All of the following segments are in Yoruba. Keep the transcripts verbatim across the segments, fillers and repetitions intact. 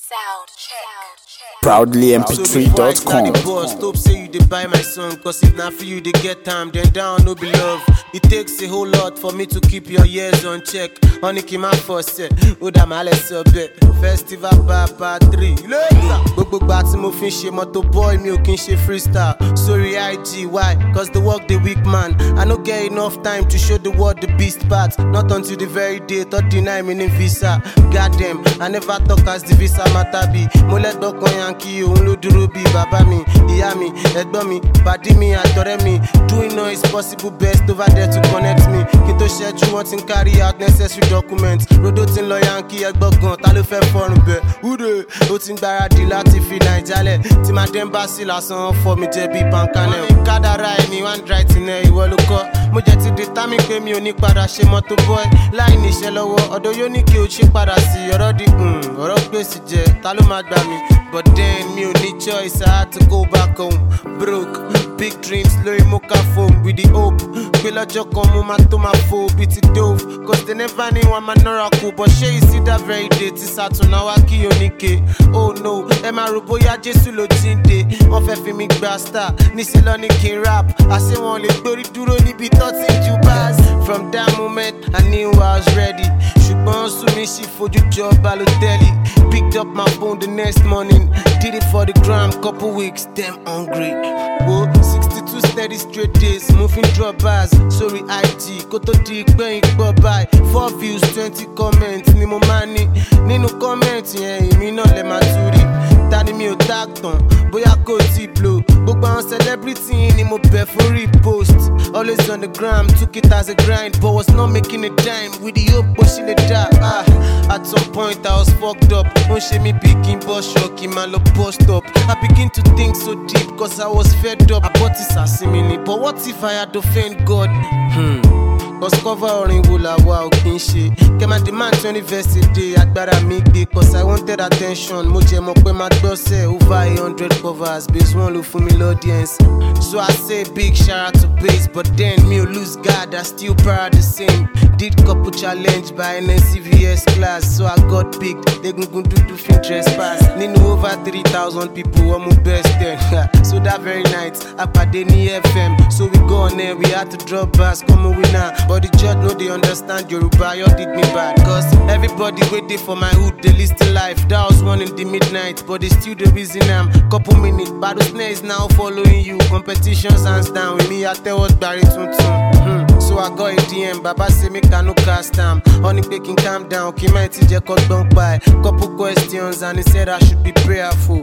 Sound check. Proudly M P three dot com. Stop say you dey buy my song, cause if not for you they get time, then down no be love. It takes a whole lot for me to keep your ears on check. Honey keep my first set, Uda Male Sobe, Festival Papa three. Gbogbo gba tí mo fi ṣe moto boy mi ò kí n ṣe freestyle. Sorry I G, why? Cause the work the weak man. I no get enough time to show the world the beast part. Not until the very day, third deny me in visa. Goddamn, I never talk as the visa matter be. Mo let go kon Yankee, òun ló dúró bí bàbá mi, ìyá mi, ẹ̀gbọ́n mi, pàdí mi, àtọ̀rẹ́ mi. Doing all is possible best over there to connect me. Kí n tó ṣẹ́jú wọn ti ń carry out necessary documents. Rodo ti ń lọ Yankee ẹgbọ́n gan, ta ló fẹ́ fọ́rùn bẹ̀? Wúde, ó ti ń gbáradì láti fi Naija lẹ̀. Tí máa dé Embassy lásán fọ́ mi jẹ́ bí Pankanel. Wọ́n ní kádàrá ẹ̀ ní one dry tin ẹ̀ ìwọ ló kọ́. Mo jẹ́ ti determine pé mi ò ní padà ṣe mọ́tò boy. Láì níṣẹ́ lọ́wọ́, ọ̀dọ̀ yóò ní kí o ṣe padà sí ọ̀rọ̀ di ọ̀rọ̀ gbèsè jẹ, ta ló máa gbà mí? But then me only choice, I had to go back home. Broke, big dreams, lórí mocha phone with the hope. Pé lọ́jọ́ kan mo máa tó máa fò bí ti dove. Cause they never knew I'm an oracle. But ṣé you see that very day tí Saturn náà wá kí oníke? Oh no, ẹ máa rò bóyá Jésù ló ti ń dé. Wọ́n fẹ́ fi mi gba star, níṣẹ́ lọ ní kí n rap. Àṣé wọn lè gbórí dúró níbi tó ti ń ju bars. From that moment, I knew I was ready. Ṣùgbọ́n sún mi sí fojú jọ Balotelli. Picked up my phone the next morning. Did it for the gram, couple weeks, damn hungry. Whoa, sixty-two steady straight days, moving drop bars. Sorry I G, koto di gbẹ̀yìn gbọ́ by. Four views, twenty comments, ni mo máa ní. Nínú comment yẹn, èmi náà lè máa tún rí. Tani mi ò tag tán, bóyá kò tí blow. Gbogbo àwọn celebrity ni mo bẹ̀ fún repost. Always on the gram, took it as a grind, but was not making a dime. With the hope, but she let die. Ah, at some point I was fucked up. Don't shame me picking bus shock, in my post up. I begin to think so deep, cause I was fed up. I bought this asimini, but what if I had offend God? Hmm. Cause cover orin wo la wa ò kí n ṣe. Kẹ́ máa demand twenty verse a day, agbára mi gbé. Cause I wanted attention, mo jẹ mọ̀ pé máa gbọ́sẹ̀. Over a hundred covers, base one ló fún mi l'audience. So I say big shout out to base, but then me ò lose God, I still para the same. Did couple challenge by N S C V S class, so I got picked. Egungun dúdú fi trespass. Nínú over three thousand people, wọ́n mú best ten. So that very night, I pàdé ní F M. So we go on there, we had to drop bars, come a winner. But the judge no they understand Yoruba, you did me bad. Cause everybody waiting for my hood, they list the life. That was one in the midnight, but they still the reason I'm couple minutes. Battle snare is now following you. Competitions hands down with me, I tell what Barry Tuntun. Hmm. So I got a D M, Baba say me can no cast time. Honey baking calm down, keep my T J cut down by. Couple questions and he said I should be prayerful.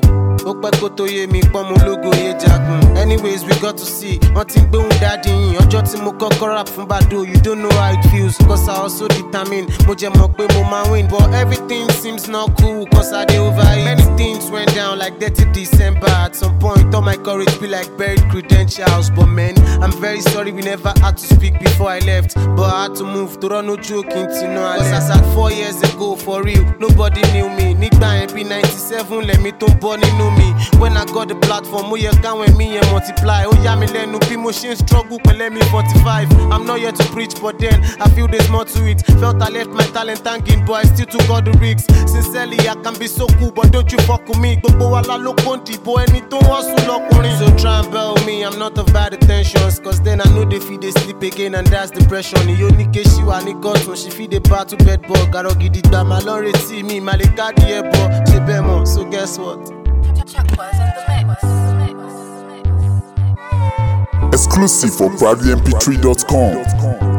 Anyways, we got to see. Nothing boom daddy. Ọjọ́ tí mo kọ́kọ́ rap fún Bado, you don't know how it feels. Cause I also determined. Mo jẹ mọ̀ pé mo máa win. But everything seems not cool. Cause I dey overeat. Many things went down like dirty December. At some point, all my courage be like buried credentials. But man, I'm very sorry we never had to speak before I left. But I had to move to run no joking to know I left. Cause I sat four years ago for real. Nobody knew me. Nígbà yẹn bí ninety-seven lẹ́mi tó ń bọ́ nínú mi. When I got the platform, ó yẹ káwọn mi yẹn multiply. Ó yà mí lẹ́nu bí mo ṣe ń struggle pẹ̀lẹ́ mi forty-five. I'm not here to preach, but then I feel there's more to it. Felt I left my talent hanging, but I still took all the risks. Sincerely, I can be so cool, but don't you fuck with me. Gbogbo wa la ló kó ń dìbò ẹni tó wọ́n sùn lọ́kùnrin. So try and bail me, I'm not of bad intentions. Cause then I know they feel they sleep again and that's depression. Ìyó ní ké ṣì wà ní gọ́tún, she feel the battle bed bug. Àrọ̀ gidi gbà máa lọ retí mi, màá lè káàdì ẹ̀ bọ̀. Ṣé bẹ́ẹ̀ mọ̀? So guess what? Exclusive for Proudly M P three dot com.